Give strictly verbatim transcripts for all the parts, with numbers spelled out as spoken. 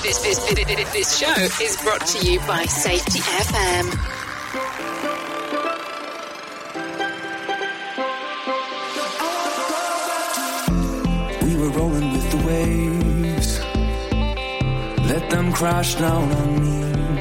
This, this, this, this show is brought to you by Safety F M. We were rolling with the waves, let them crash down on me,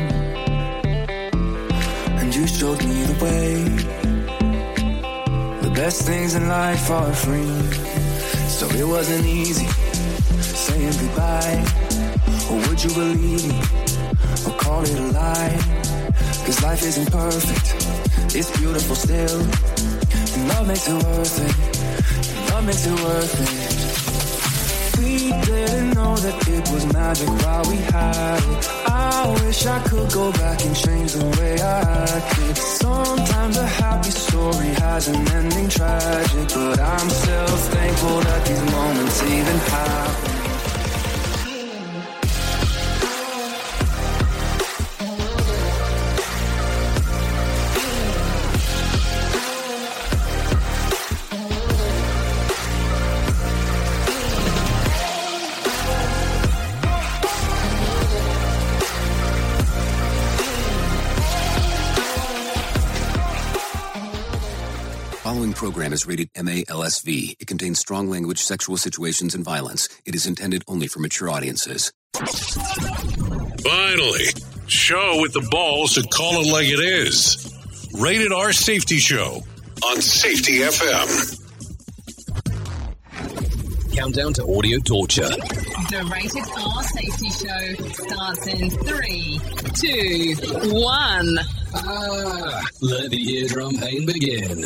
and you showed me the way. The best things in life are free, so it wasn't easy saying goodbye. Or would you believe me, or call it a lie? Cause life isn't perfect, it's beautiful still, and love makes it worth it, and love makes it worth it. We didn't know that it was magic while we had it. I wish I could go back and change the way I acted. Sometimes a happy story has an ending tragic, but I'm still thankful that these moments even happen. The following program is rated M A L S V. It contains strong language, sexual situations, and violence. It is intended only for mature audiences. Finally, show with the balls to call it like it is. Rated R Safety Show on Safety F M. Countdown to audio torture. The Rated R Safety Show starts in three, two, one. Ah, let the eardrum pain begin.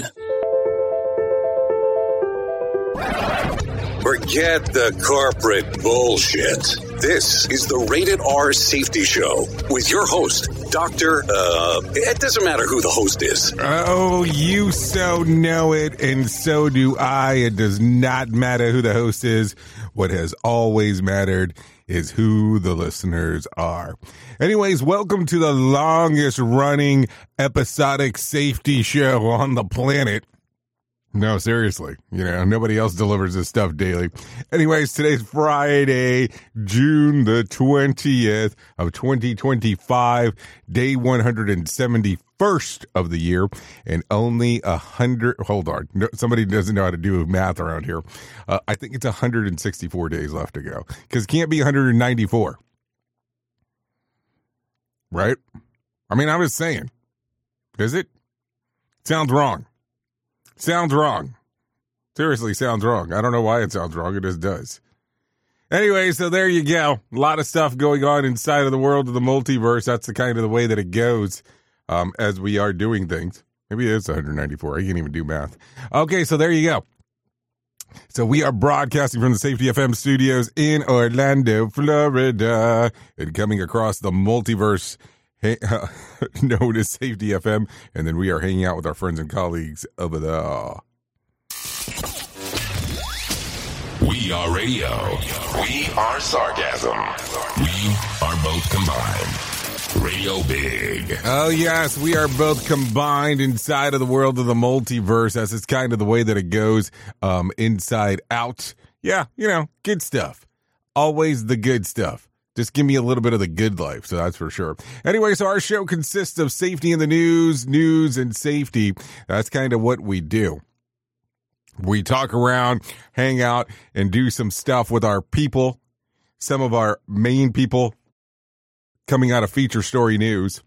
Forget the corporate bullshit. This is the Rated R Safety Show with your host, Doctor Uh, it doesn't matter who the host is. Oh, you so know it, and so do I. It does not matter who the host is. What has always mattered is who the listeners are. Anyways, welcome to the longest running episodic safety show on the planet. No, seriously, you know, nobody else delivers this stuff daily. Anyways, today's Friday, June the twentieth of twenty twenty-five, day one hundred seventy-first of the year, and only a hundred, hold on, no, somebody doesn't know how to do math around here. Uh, I think it's one hundred sixty-four days left to go, because it can't be one hundred ninety-four. Right? I mean, I was saying, is it? Sounds wrong. Sounds wrong. Seriously, sounds wrong. I don't know why it sounds wrong. It just does. Anyway, so there you go. A lot of stuff going on inside of the world of the multiverse. That's the kind of the way that it goes um, as we are doing things. Maybe it is one hundred ninety-four. I can't even do math. Okay, so there you go. So we are broadcasting from the Safety F M studios in Orlando, Florida, and coming across the multiverse Hey, uh, known as Safety F M, and then we are hanging out with our friends and colleagues over there. We are radio. We are sarcasm. We are both combined. Radio Big. Oh, yes, we are both combined inside of the world of the multiverse, as it's kind of the way that it goes um, inside out. Yeah, you know, good stuff. Always the good stuff. Just give me a little bit of the good life, so that's for sure. Anyway, so our show consists of safety in the news, news, and safety. That's kind of what we do. We talk around, hang out, and do some stuff with our people, some of our main people coming out of Feature Story News.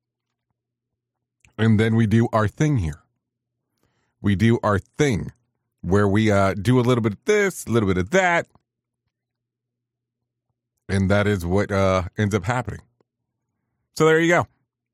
And then we do our thing here. We do our thing where we uh, do a little bit of this, a little bit of that. And that is what uh, ends up happening. So there you go.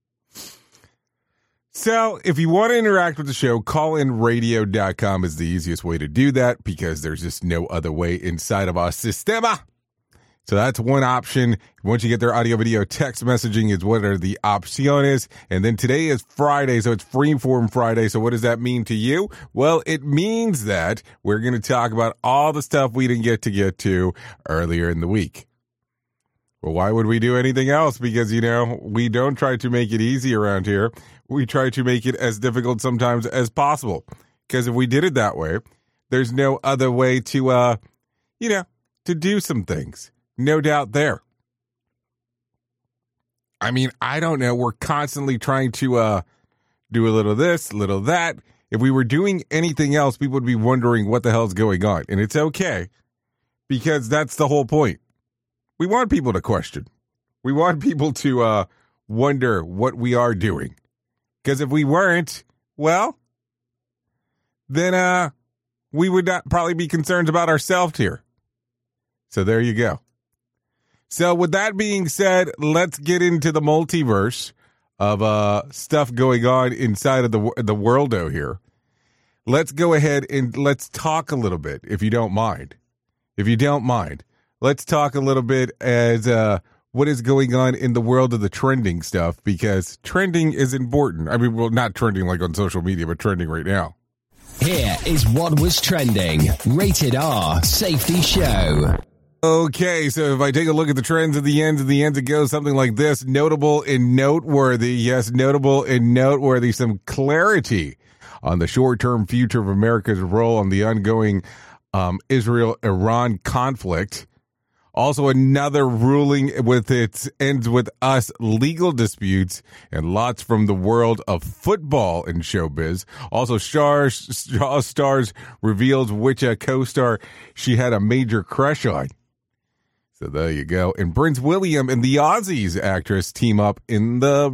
So if you want to interact with the show, call in radio dot com is the easiest way to do that, because there's just no other way inside of our sistema. So that's one option. Once you get their audio, video, text messaging is what are the opciones. And then today is Friday, so it's Freeform Friday. So what does that mean to you? Well, it means that we're going to talk about all the stuff we didn't get to get to earlier in the week. Well, why would we do anything else? Because, you know, we don't try to make it easy around here. We try to make it as difficult sometimes as possible. Because if we did it that way, there's no other way to, uh, you know, to do some things. No doubt there. I mean, I don't know. We're constantly trying to uh, do a little this, a little that. If we were doing anything else, people would be wondering what the hell's going on. And it's okay, because that's the whole point. We want people to question. We want people to uh, wonder what we are doing. Because if we weren't, well, then uh, we would not probably be concerned about ourselves here. So there you go. So with that being said, let's get into the multiverse of uh, stuff going on inside of the the worldo here. Let's go ahead and let's talk a little bit, if you don't mind. If you don't mind, let's talk a little bit as uh, what is going on in the world of the trending stuff, because trending is important. I mean, well, not trending like on social media, but trending right now. Here is what was trending. Rated R Safety Show. Okay, so if I take a look at the trends at the end, at the end it goes something like this. Notable and noteworthy. Yes, notable and noteworthy. Some clarity on the short-term future of America's role on the ongoing um, Israel-Iran conflict. Also, another ruling with its ends with us legal disputes, and lots from the world of football and showbiz. Also, stars stars reveals which uh, co-star she had a major crush on. So there you go. And Prince William and the Aussies actress team up in the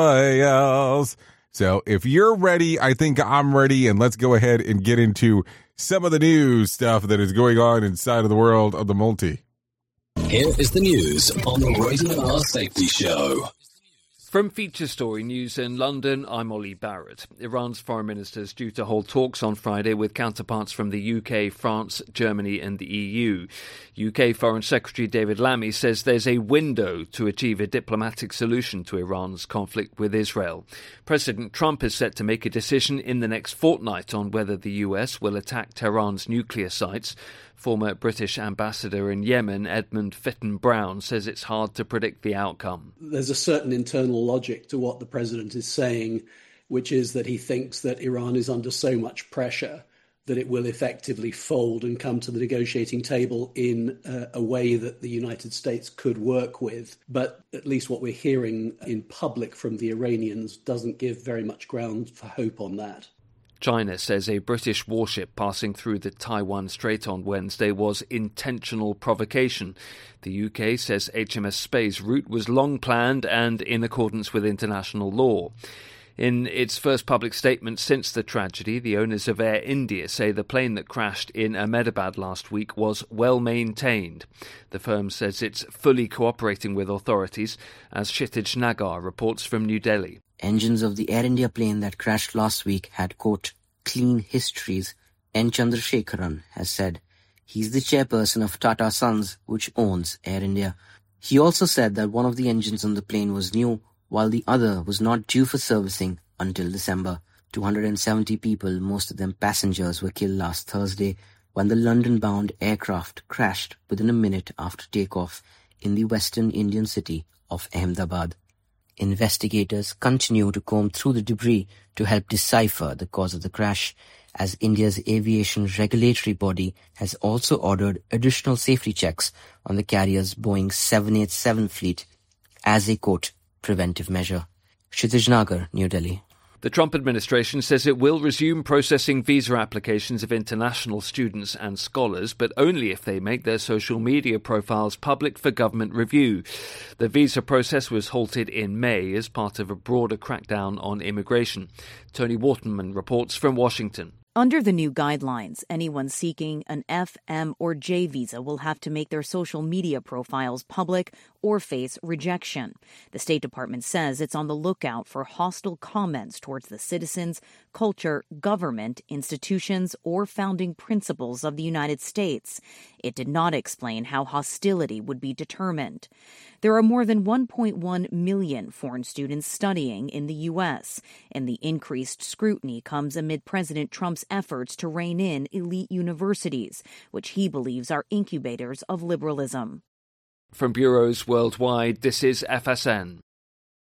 Royals. So if you're ready, I think I'm ready, and let's go ahead and get into some of the news stuff that is going on inside of the world of the multi. Here is the news on the Rated R Safety Show. From Feature Story News in London, I'm Ollie Barrett. Iran's foreign minister is due to hold talks on Friday with counterparts from the U K, France, Germany and the E U. U K Foreign Secretary David Lammy says there's a window to achieve a diplomatic solution to Iran's conflict with Israel. President Trump is set to make a decision in the next fortnight on whether the U S will attack Tehran's nuclear sites. Former British ambassador in Yemen, Edmund Fitton-Brown, says it's hard to predict the outcome. There's a certain internal logic to what the president is saying, which is that he thinks that Iran is under so much pressure that it will effectively fold and come to the negotiating table in uh, a way that the United States could work with. But at least what we're hearing in public from the Iranians doesn't give very much ground for hope on that. China says a British warship passing through the Taiwan Strait on Wednesday was intentional provocation. The U K says H M S Spey's route was long planned and in accordance with international law. In its first public statement since the tragedy, the owners of Air India say the plane that crashed in Ahmedabad last week was well maintained. The firm says it's fully cooperating with authorities, as Kshitij Nagar reports from New Delhi. Engines of the Air India plane that crashed last week had, quote, clean histories, N. Chandrasekharan has said. He's the chairperson of Tata Sons, which owns Air India. He also said that one of the engines on the plane was new, while the other was not due for servicing until December. two hundred seventy people, most of them passengers, were killed last Thursday when the London-bound aircraft crashed within a minute after takeoff in the western Indian city of Ahmedabad. Investigators continue to comb through the debris to help decipher the cause of the crash, as India's aviation regulatory body has also ordered additional safety checks on the carrier's Boeing seven eighty-seven fleet as a, quote, preventive measure. Kshitij Nagar, New Delhi. The Trump administration says it will resume processing visa applications of international students and scholars, but only if they make their social media profiles public for government review. The visa process was halted in May as part of a broader crackdown on immigration. Tony Waterman reports from Washington. Under the new guidelines, anyone seeking an F, M, or J visa will have to make their social media profiles public or face rejection. The State Department says it's on the lookout for hostile comments towards the citizens, culture, government, institutions, or founding principles of the United States. It did not explain how hostility would be determined. There are more than one point one million foreign students studying in the U S, and the increased scrutiny comes amid President Trump's efforts to rein in elite universities, which he believes are incubators of liberalism. From bureaus worldwide, this is F S N.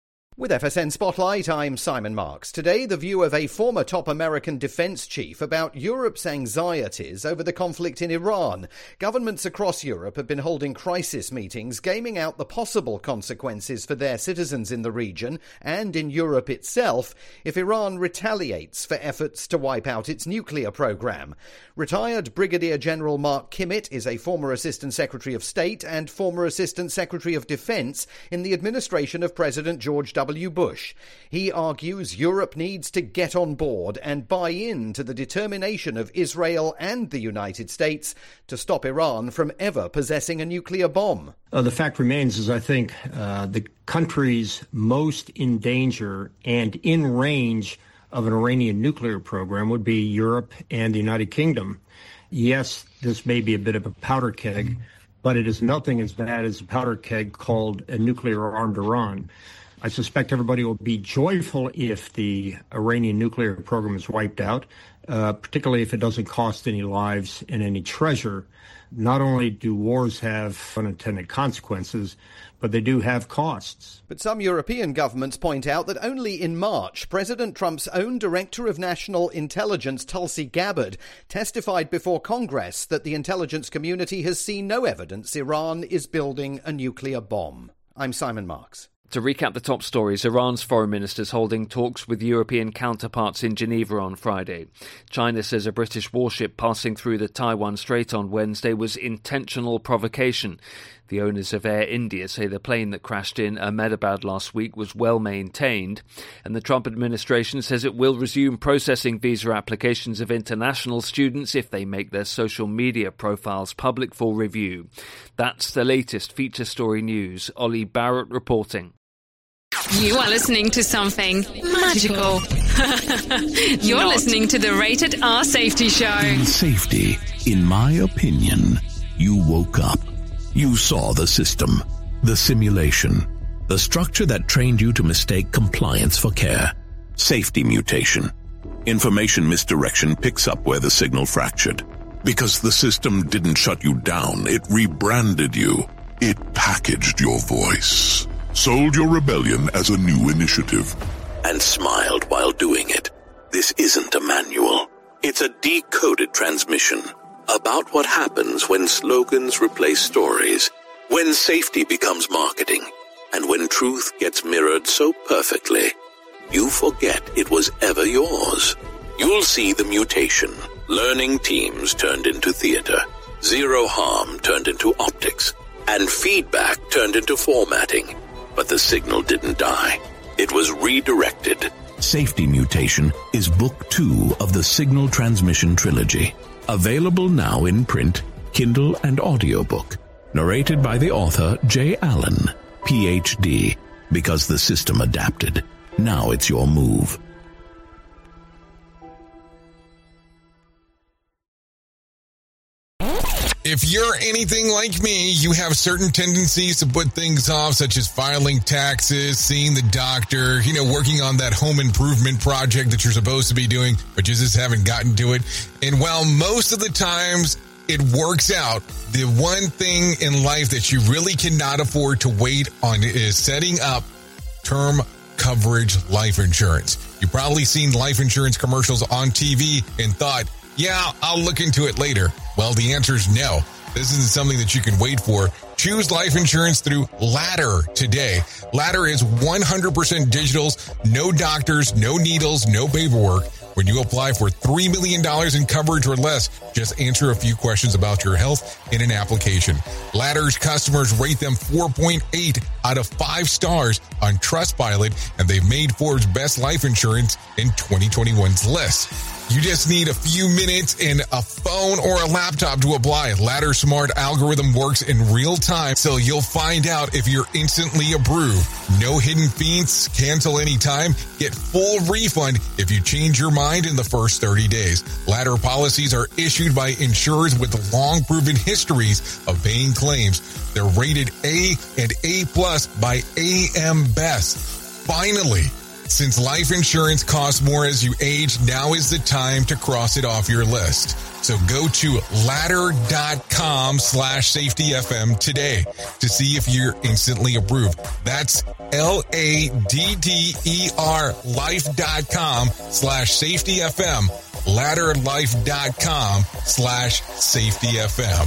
With F S N Spotlight, I'm Simon Marks. Today, the view of a former top American defense chief about Europe's anxieties over the conflict in Iran. Governments across Europe have been holding crisis meetings, gaming out the possible consequences for their citizens in the region and in Europe itself if Iran retaliates for efforts to wipe out its nuclear program. Retired Brigadier General Mark Kimmitt is a former Assistant Secretary of State and former Assistant Secretary of Defense in the administration of President George W. Bush. He argues Europe needs to get on board and buy in to the determination of Israel and the United States to stop Iran from ever possessing a nuclear bomb. Uh, the fact remains is I think uh, the countries most in danger and in range of an Iranian nuclear program would be Europe and the United Kingdom. Yes, this may be a bit of a powder keg, but it is nothing as bad as a powder keg called a nuclear-armed Iran. I suspect everybody will be joyful if the Iranian nuclear program is wiped out, uh, particularly if it doesn't cost any lives and any treasure. Not only do wars have unintended consequences, but they do have costs. But some European governments point out that only in March, President Trump's own Director of National Intelligence, Tulsi Gabbard, testified before Congress that the intelligence community has seen no evidence Iran is building a nuclear bomb. I'm Simon Marks. To recap the top stories, Iran's foreign minister is holding talks with European counterparts in Geneva on Friday. China says a British warship passing through the Taiwan Strait on Wednesday was intentional provocation. The owners of Air India say the plane that crashed in Ahmedabad last week was well maintained, and the Trump administration says it will resume processing visa applications of international students if they make their social media profiles public for review. That's the latest feature story news. Ollie Barrett reporting. You are listening to something magical. You're Not. listening to the Rated R Safety Show. In safety, in my opinion, you woke up. You saw the system, the simulation, the structure that trained you to mistake compliance for care. Safety mutation. Information misdirection picks up where the signal fractured. Because the system didn't shut you down, it rebranded you. It packaged your voice. Sold your rebellion as a new initiative. And smiled while doing it. This isn't a manual. It's a decoded transmission about what happens when slogans replace stories, when safety becomes marketing, and when truth gets mirrored so perfectly, you forget it was ever yours. You'll see the mutation. Learning teams turned into theater, zero harm turned into optics, and feedback turned into formatting. But the signal didn't die. It was redirected. Safety Mutation is book two of the Signal Transmission Trilogy. Available now in print, Kindle, and audiobook. Narrated by the author Jay Allen, P H D. Because the system adapted. Now it's your move. If you're anything like me, you have certain tendencies to put things off, such as filing taxes, seeing the doctor, you know, working on that home improvement project that you're supposed to be doing, but you just haven't gotten to it. And while most of the times it works out, the one thing in life that you really cannot afford to wait on is setting up term coverage life insurance. You've probably seen life insurance commercials on T V and thought, yeah, I'll look into it later. Well, the answer is no. This isn't something that you can wait for. Choose life insurance through Ladder today. Ladder is one hundred percent digitals, no doctors, no needles, no paperwork. When you apply for three million dollars in coverage or less, just answer a few questions about your health in an application. Ladder's customers rate them four point eight out of five stars on Trustpilot, and they've made Forbes' Best Life Insurance in twenty twenty-one's list. You just need a few minutes and a phone or a laptop to apply. Ladder's smart algorithm works in real time, so you'll find out if you're instantly approved. No hidden fees, cancel anytime, get full refund if you change your mind in the first thirty days. Ladder policies are issued by insurers with long proven histories of paying claims. They're rated A and A plus by A M Best. Finally, since life insurance costs more as you age, now is the time to cross it off your list. So go to ladder.com slash safety FM today to see if you're instantly approved. That's L-A-D-D-E-R life.com slash safety FM. Ladderlife.com slash safety FM.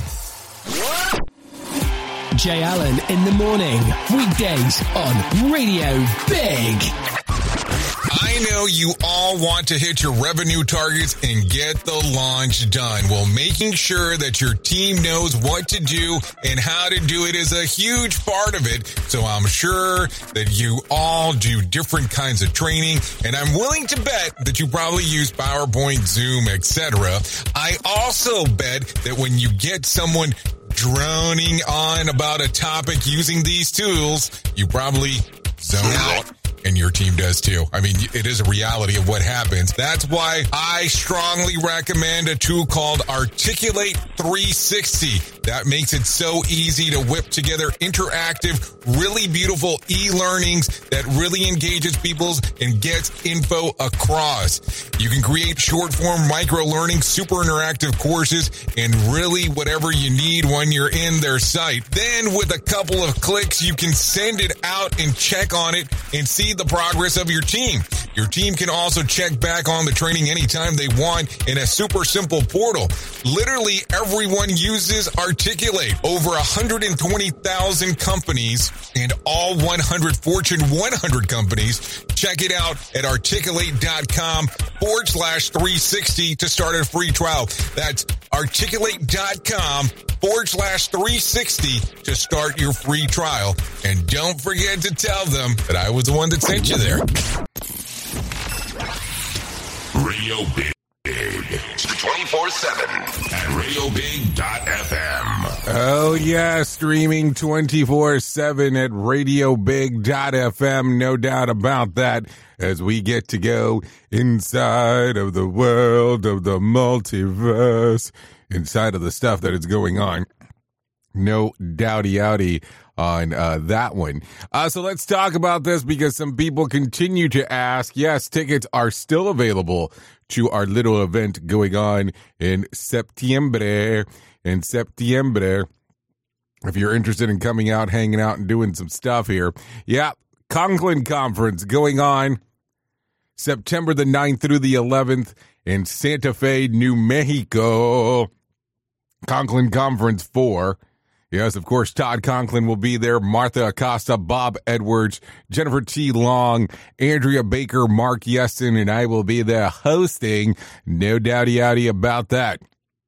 Jay Allen in the morning, weekdays on Radio Big. I know you all want to hit your revenue targets and get the launch done. Well, making sure that your team knows what to do and how to do it is a huge part of it. So I'm sure that you all do different kinds of training, and I'm willing to bet that you probably use PowerPoint, Zoom, et cetera. I also bet that when you get someone droning on about a topic using these tools, you probably zone out. And your team does too. I mean, it is a reality of what happens. That's why I strongly recommend a tool called Articulate three sixty. That makes it so easy to whip together interactive, really beautiful e-learnings that really engages people and gets info across. You can create short-form micro-learning, super interactive courses, and really whatever you need when you're in their site. Then with a couple of clicks, you can send it out and check on it and see the progress of your team. Your team can also check back on the training anytime they want in a super simple portal. Literally everyone uses Articulate. Over one hundred twenty thousand companies and all one hundred Fortune one hundred companies. Check it out at articulate.com forward slash 360 to start a free trial. That's articulate.com forward slash 360 to start your free trial. And don't forget to tell them that I was the one that sent you there. Radio Big. twenty-four seven at radio big dot f m. Oh, yeah, streaming twenty-four seven at radio big dot f m. No doubt about that, as we get to go inside of the world of the multiverse, inside of the stuff that is going on. No doubty-outy on uh, that one. Uh, so let's talk about this because some people continue to ask. Yes, tickets are still available to our little event going on in Septiembre. In Septiembre, if you're interested in coming out, hanging out, and doing some stuff here. Yeah, Conklin Conference going on September the ninth through the eleventh in Santa Fe, New Mexico. Conklin Conference four. Yes, of course, Todd Conklin will be there, Martha Acosta, Bob Edwards, Jennifer T. Long, Andrea Baker, Mark Yeston, and I will be there hosting. No doubty-outy about that,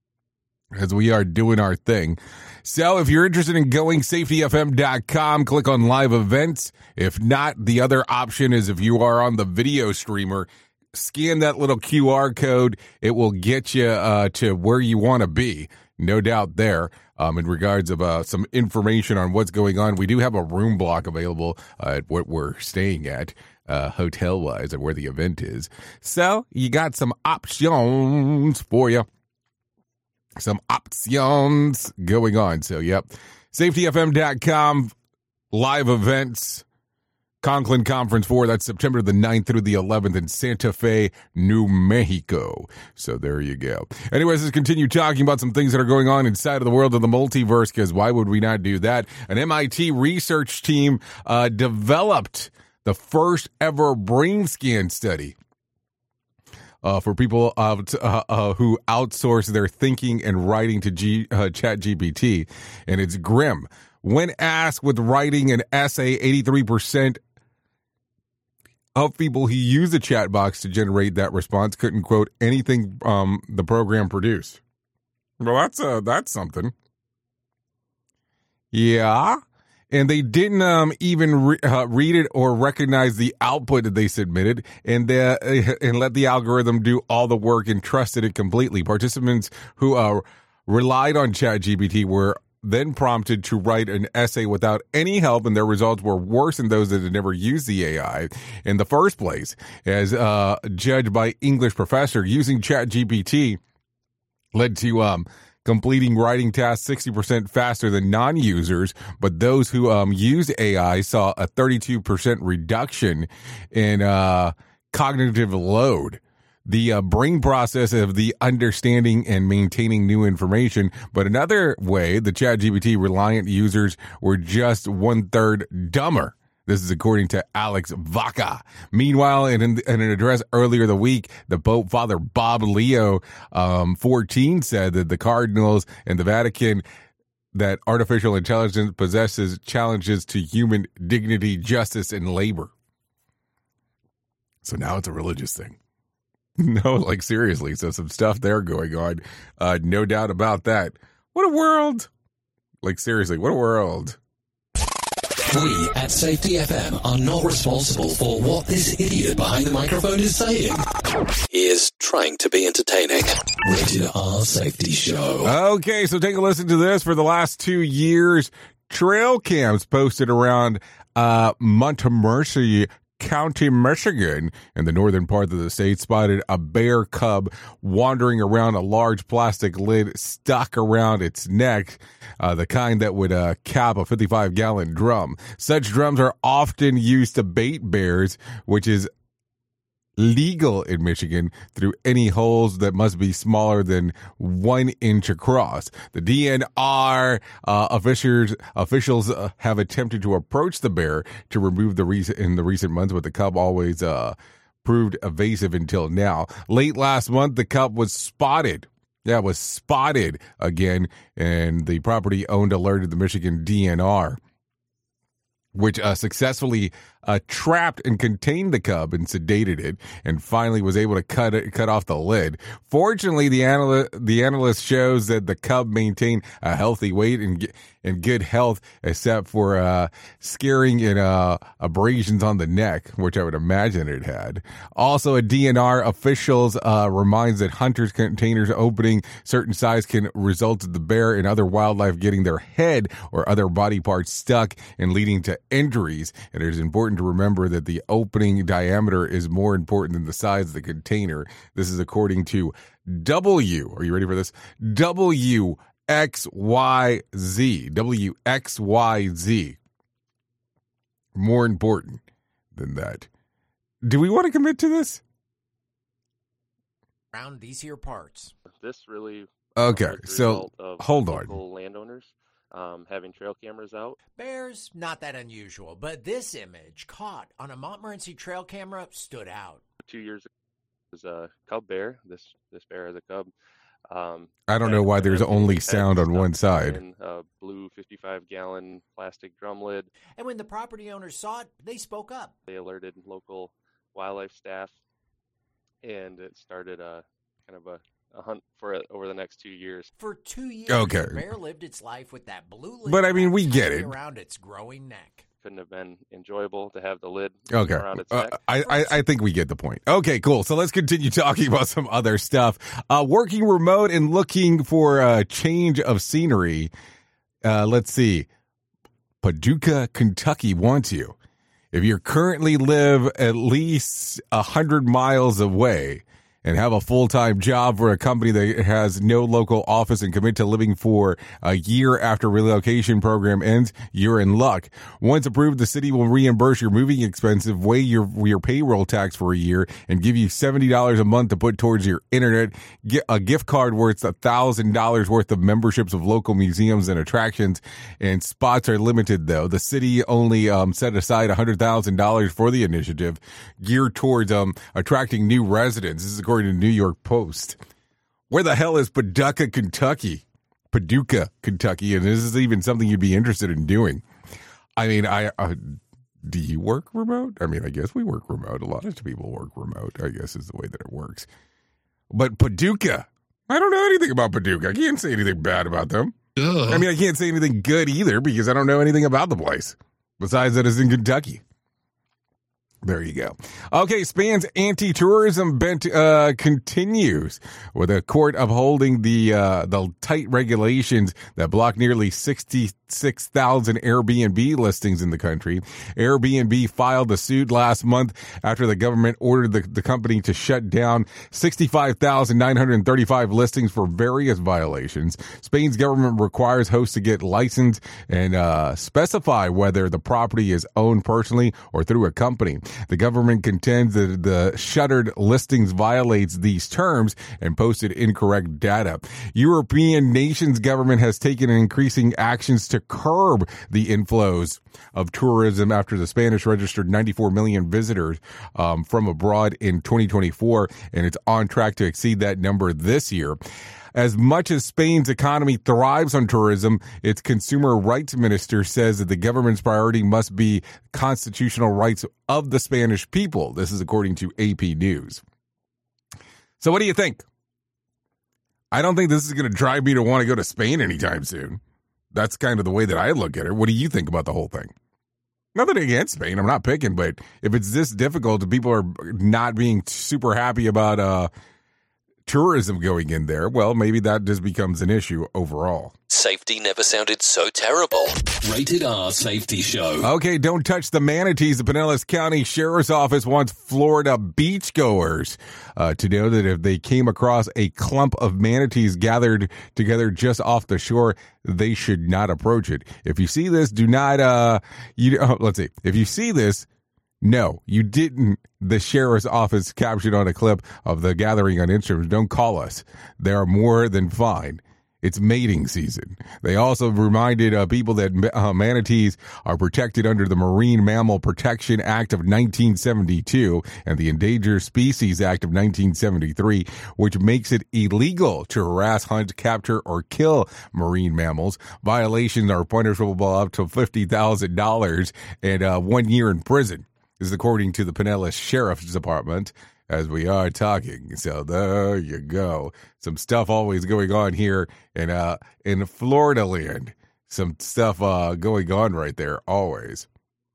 as we are doing our thing. So if you're interested in going, safety f m dot com, click on live events. If not, the other option is if you are on the video streamer, scan that little Q R code. It will get you uh, to where you want to be. No doubt there. Um, in regards of uh, some information on what's going on, we do have a room block available uh, at what we're staying at, uh, hotel-wise, and where the event is. So you got some options for you. Some options going on. So, yep. safety f m dot com, live events. Conklin Conference four, that's September the ninth through the eleventh in Santa Fe, New Mexico. So there you go. Anyways, let's continue talking about some things that are going on inside of the world of the multiverse, because why would we not do that? An M I T research team uh, developed the first ever brain scan study uh, for people uh, uh, uh, who outsource their thinking and writing to G, uh, ChatGPT, and it's grim. When asked with writing an essay, eighty-three percent of people who use the chat box to generate that response couldn't quote anything um, the program produced. Well, that's uh, that's something. Yeah. And they didn't um, even re- uh, read it or recognize the output that they submitted, and uh, and let the algorithm do all the work and trusted it completely. Participants who uh, relied on ChatGPT were then prompted to write an essay without any help, and their results were worse than those that had never used the A I in the first place. As uh, judged by English professor, using ChatGPT led to um, completing writing tasks sixty percent faster than non-users, but those who um, used A I saw a thirty-two percent reduction in uh, cognitive load. the uh, brain process of the understanding and maintaining new information. But another way, the ChatGPT reliant users were just one third dumber. This is according to Alex Vaca. Meanwhile, in, in an address earlier the week, the Pope Father Bob Leo um, fourteen said that the cardinals and the Vatican, that artificial intelligence possesses challenges to human dignity, justice, and labor. So now it's a religious thing. No, like seriously. So some stuff there going on. Uh, no doubt about that. What a world. Like seriously, what a world. We at Safety F M are not responsible for what this idiot behind the microphone is saying. He is trying to be entertaining. Rated R Safety Show. Okay, so take a listen to this. For the last two years, trail cams posted around uh, Montmorency County, Michigan, in the northern part of the state, spotted a bear cub wandering around a large plastic lid stuck around its neck, uh, the kind that would uh, cap a fifty-five gallon drum. Such drums are often used to bait bears, which is legal in Michigan, through any holes that must be smaller than one inch across. The D N R uh, officials officials uh, have attempted to approach the bear to remove the recent in the recent months, but the cub always uh, proved evasive until now. Late last month, the cub was spotted. Yeah, was spotted again, and the property owned alerted the Michigan D N R, which uh, successfully uh, trapped and contained the cub and sedated it, and finally was able to cut it, cut off the lid. Fortunately, the analyst the analyst shows that the cub maintained a healthy weight and and good health, except for uh, scarring and uh, abrasions on the neck, which I would imagine it had. Also, a D N R officials uh, reminds that hunters' containers opening certain size can result in the bear and other wildlife getting their head or other body parts stuck and leading to injuries. And it is important to remember that the opening diameter is more important than the size of the container. This is according to W. Are you ready for this? W X Y Z. W X Y Z. More important than that. Do we want to commit to this? Around these here parts. This really okay, so hold on. Landowners um, having trail cameras out. Bears, not that unusual, but this image caught on a Montmorency trail camera stood out. Two years ago, was a cub bear. This this bear is a cub. Um, I don't know why there's only sound on one side. In a blue fifty-five gallon plastic drum lid. And when the property owners saw it, they spoke up. They alerted local wildlife staff, and it started a kind of a, a hunt for it over the next two years. For two years, okay. The bear lived its life with that blue lid. But I mean, we get it. Around its growing neck. Couldn't have been enjoyable to have the lid okay. around its uh, neck. I, I, I think we get the point. Okay, cool. So let's continue talking about some other stuff. Uh, working remote and looking for a change of scenery. Uh, let's see. Paducah, Kentucky wants you. If you currently live at least one hundred miles away and have a full-time job for a company that has no local office and commit to living for a year after relocation program ends, you're in luck. Once approved, the city will reimburse your moving expenses, waive your, your payroll tax for a year, and give you seventy dollars a month to put towards your internet. Get a gift card worth one thousand dollars worth of memberships of local museums and attractions, and spots are limited, though. The city only um, set aside one hundred thousand dollars for the initiative, geared towards um, attracting new residents. This is according to New York Post. Where the hell is Paducah, Kentucky? Paducah, Kentucky, and is this even something you'd be interested in doing? I mean, I uh, do you work remote? I mean, I guess we work remote. A lot of people work remote, I guess is the way that it works. But Paducah, I don't know anything about Paducah. I can't say anything bad about them. Ugh. I mean, I can't say anything good either because I don't know anything about the place besides that it's in Kentucky. There you go. Okay, Spain's anti-tourism bent uh, continues with a court upholding the uh, the tight regulations that block nearly sixty-six thousand Airbnb listings in the country. Airbnb filed a suit last month after the government ordered the, the company to shut down sixty-five thousand nine hundred thirty-five listings for various violations. Spain's government requires hosts to get licensed and uh, specify whether the property is owned personally or through a company. The government contends that the shuttered listings violates these terms and posted incorrect data. European nations government has taken increasing actions to curb the inflows of tourism after the Spanish registered ninety-four million visitors um, from abroad in twenty twenty-four, and it's on track to exceed that number this year. As much as Spain's economy thrives on tourism, its consumer rights minister says that the government's priority must be constitutional rights of the Spanish people. This is according to A P News. So what do you think? I don't think this is going to drive me to want to go to Spain anytime soon. That's kind of the way that I look at it. What do you think about the whole thing? Nothing against Spain. I'm not picking, but if it's this difficult, people are not being super happy about uh, tourism going in there, well, maybe that just becomes an issue overall. Safety never sounded so terrible. Rated R Safety Show. Okay, don't touch the manatees. The Pinellas County Sheriff's Office wants Florida beachgoers uh, to know that if they came across a clump of manatees gathered together just off the shore, they should not approach it. If you see this, do not, uh, you, uh, let's see, if you see this, no, you didn't. The sheriff's office captured on a clip of the gathering on Instagram. Don't call us. They are more than fine. It's mating season. They also reminded uh, people that uh, manatees are protected under the Marine Mammal Protection Act of nineteen seventy-two and the Endangered Species Act of nineteen seventy-three, which makes it illegal to harass, hunt, capture, or kill marine mammals. Violations are punishable up to fifty thousand dollars and uh, one year in prison. This is according to the Pinellas Sheriff's Department as we are talking. So there you go. Some stuff always going on here in, uh, in Florida land. Some stuff uh, going on right there always.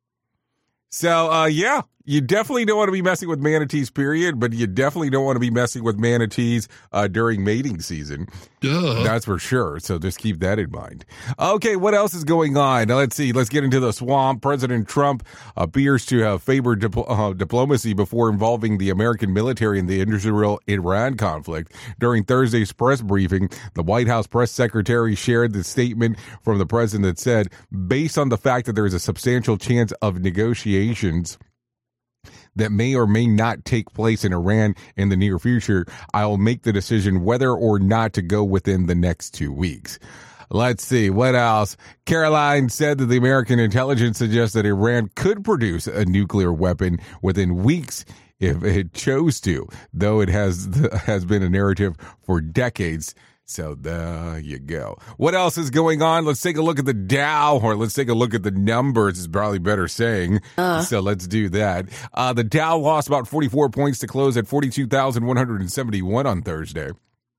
So, uh, yeah, you definitely don't want to be messing with manatees, period, but you definitely don't want to be messing with manatees uh, during mating season. Duh. That's for sure. So just keep that in mind. Okay, what else is going on? Now, let's see. Let's get into the swamp. President Trump appears to have favored dipl- uh, diplomacy before involving the American military in the Israel-Iran conflict. During Thursday's press briefing, the White House press secretary shared the statement from the president that said, based on the fact that there is a substantial chance of negotiations that may or may not take place in Iran in the near future, I will make the decision whether or not to go within the next two weeks. Let's see, what else? Caroline said that the American intelligence suggests that Iran could produce a nuclear weapon within weeks if it chose to, though it has has been a narrative for decades. So there you go. What else is going on? Let's take a look at the Dow, or let's take a look at the numbers is probably better saying. Uh. So let's do that. Uh, the Dow lost about forty-four points to close at forty-two thousand one hundred seventy-one on Thursday.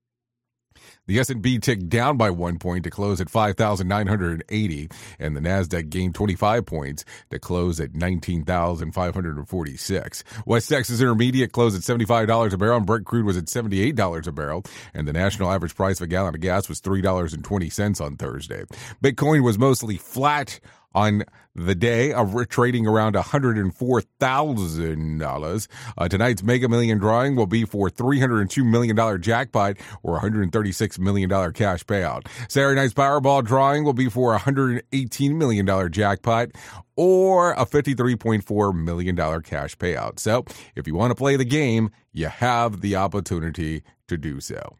The S and P ticked down by one point to close at five thousand nine hundred eighty, and the Nasdaq gained twenty-five points to close at nineteen thousand five hundred forty-six. West Texas Intermediate closed at seventy-five dollars a barrel, and Brent crude was at seventy-eight dollars a barrel, and the national average price of a gallon of gas was three dollars and twenty cents on Thursday. Bitcoin was mostly flat on the day, uh, trading around one hundred four thousand dollars. Uh, tonight's Mega Million drawing will be for three hundred two million dollars jackpot or one hundred thirty-six million dollars cash payout. Saturday night's Powerball drawing will be for a one hundred eighteen million dollars jackpot or a fifty-three point four million dollars cash payout. So if you want to play the game, you have the opportunity to do so.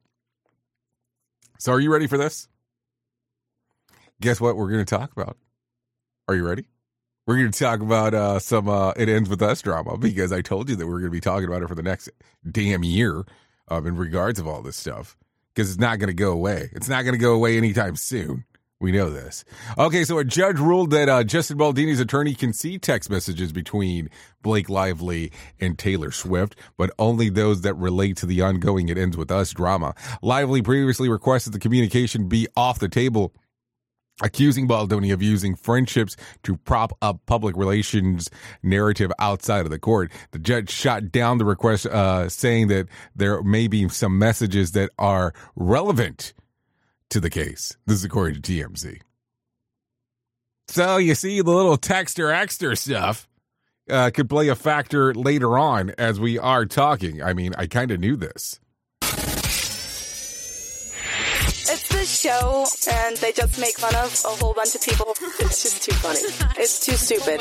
So are you ready for this? Guess what we're going to talk about? Are you ready? We're going to talk about uh, some uh, It Ends With Us drama, because I told you that we're going to be talking about it for the next damn year um, in regards of all this stuff, because it's not going to go away. It's not going to go away anytime soon. We know this. Okay, so a judge ruled that uh, Justin Baldini's attorney can see text messages between Blake Lively and Taylor Swift, but only those that relate to the ongoing It Ends With Us drama. Lively previously requested the communication be off the table, accusing Baldoni of using friendships to prop up public relations narrative outside of the court. The judge shot down the request, uh, saying that there may be some messages that are relevant to the case. This is according to T M Z. So you see, the little texter exter stuff uh, could play a factor later on as we are talking. I mean, I kind of knew this. It's the show and they just make fun of a whole bunch of people. It's just too funny. It's too stupid.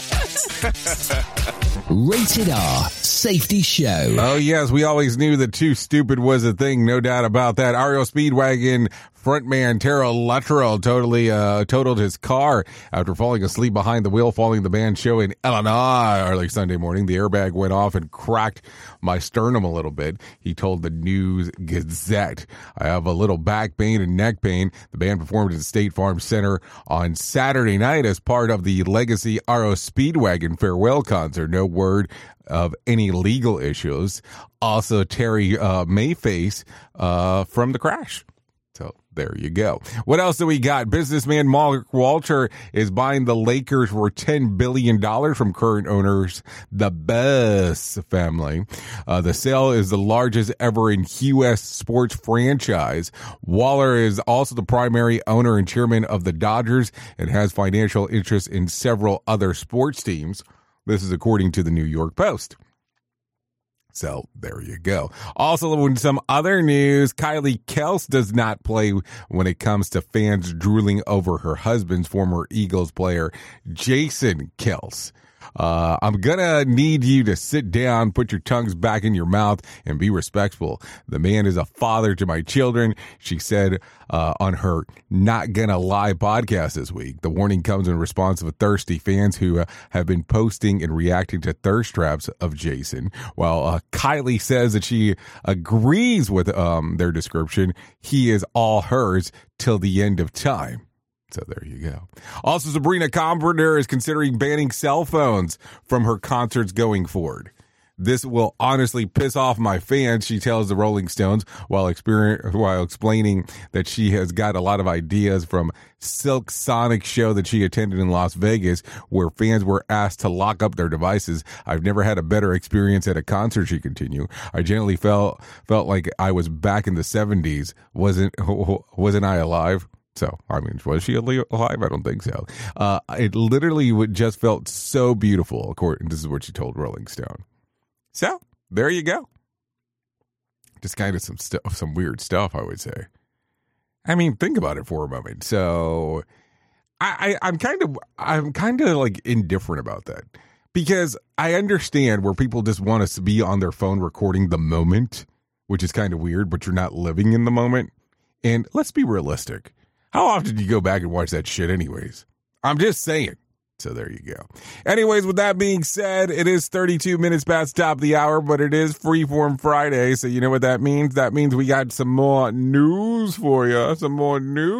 Rated R Safety Show. Oh, yes, we always knew that too stupid was a thing, no doubt about that. R E O Speedwagon frontman Tara Luttrell totally uh, totaled his car after falling asleep behind the wheel following the band show in Illinois early Sunday morning. The airbag went off and cracked my sternum a little bit, he told the News Gazette. I have a little back pain and neck pain. The band performed at the State Farm Center on Saturday night as part of the Legacy R E O Speedwagon farewell concert. No word of any legal issues. Also, Terry uh, may face uh, from the crash. So there you go. What else do we got? Businessman Mark Walter is buying the Lakers for ten billion dollars from current owners, the Buss family. Uh, the sale is the largest ever in U S sports franchise. Waller is also the primary owner and chairman of the Dodgers and has financial interests in several other sports teams. This is according to the New York Post. So there you go. Also, in some other news, Kylie Kels does not play when it comes to fans drooling over her husband's former Eagles player, Jason Kels. Uh, I'm gonna need you to sit down, put your tongues back in your mouth, and be respectful. The man is a father to my children, she said uh, on her Not Gonna Lie podcast this week. The warning comes in response to thirsty fans who uh, have been posting and reacting to thirst traps of Jason. While uh, Kylie says that she agrees with um, their description, he is all hers till the end of time. So there you go. Also, Sabrina Carpenter is considering banning cell phones from her concerts going forward. This will honestly piss off my fans, she tells the Rolling Stones, while, exper- while explaining that she has got a lot of ideas from Silk Sonic show that she attended in Las Vegas, where fans were asked to lock up their devices. I've never had a better experience at a concert, she continued. I generally felt felt like I was back in the seventies. Wasn't wasn't I alive? So, I mean, was she alive? I don't think so. Uh, it literally would just felt so beautiful. According, this is what she told Rolling Stone. So, there you go. Just kind of some stuff, some weird stuff, I would say. I mean, think about it for a moment. So, I, I I'm kind of, I'm kind of like indifferent about that because I understand where people just want us to be on their phone recording the moment, which is kind of weird, but you're not living in the moment. And let's be realistic. How often do you go back and watch that shit anyways? I'm just saying. So there you go. Anyways, with that being said, it is thirty-two minutes past top of the hour, but it is Freeform Friday. So you know what that means? That means we got some more news for you. Some more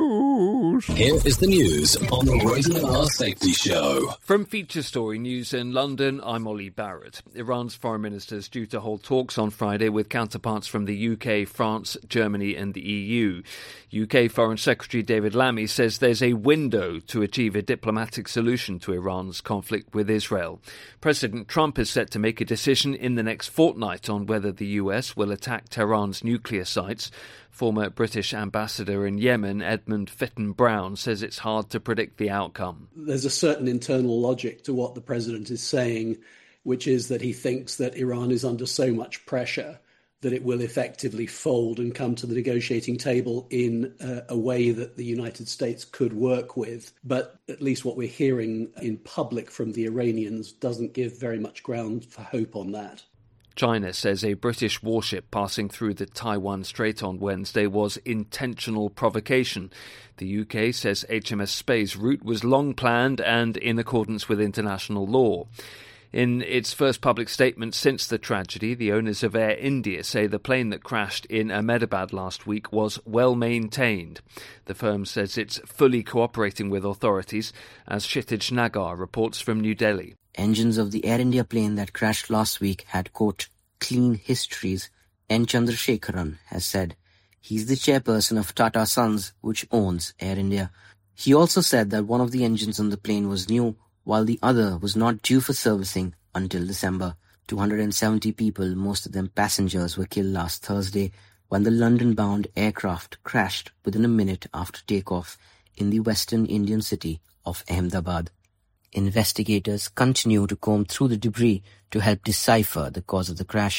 news. Here is the news on the Rated R Safety Show. From Feature Story News in London, I'm Ollie Barrett. Iran's foreign minister is due to hold talks on Friday with counterparts from the U K, France, Germany and the E U. U K Foreign Secretary David Lammy says there's a window to achieve a diplomatic solution to Iran's conflict with Israel. President Trump is set to make a decision in the next fortnight on whether the U S will attack Tehran's nuclear sites. Former British ambassador in Yemen, Edmund Fitton-Brown, says it's hard to predict the outcome. There's a certain internal logic to what the president is saying, which is that he thinks that Iran is under so much pressure that it will effectively fold and come to the negotiating table in uh, a way that the United States could work with. But at least what we're hearing in public from the Iranians doesn't give very much ground for hope on that. China says a British warship passing through the Taiwan Strait on Wednesday was intentional provocation. The U K says H M S Spey's route was long planned and in accordance with international law. In its first public statement since the tragedy, the owners of Air India say the plane that crashed in Ahmedabad last week was well maintained. The firm says it's fully cooperating with authorities, as Kshitij Nagar reports from New Delhi. Engines of the Air India plane that crashed last week had, quote, clean histories, N. Chandrasekharan has said. He's the chairperson of Tata Sons, which owns Air India. He also said that one of the engines on the plane was new, while the other was not due for servicing until December. two hundred seventy people, most of them passengers, were killed last Thursday when the London-bound aircraft crashed within a minute after takeoff in the western Indian city of Ahmedabad. Investigators continue to comb through the debris to help decipher the cause of the crash.